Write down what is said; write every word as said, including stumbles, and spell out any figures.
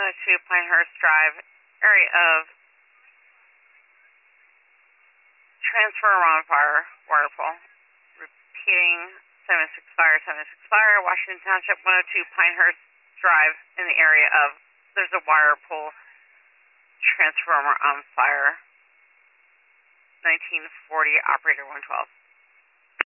oh two Pinehurst Drive, area of transformer on fire, water pole. Repeating, seventy-six fire, seventy-six fire, Washington Township, one oh two Pinehurst Drive, in the area of, there's a wire pole transformer on fire. nineteen forty, operator one twelve.